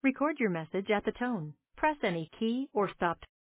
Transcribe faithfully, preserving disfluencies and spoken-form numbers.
Record your message at the tone. Press any key or stop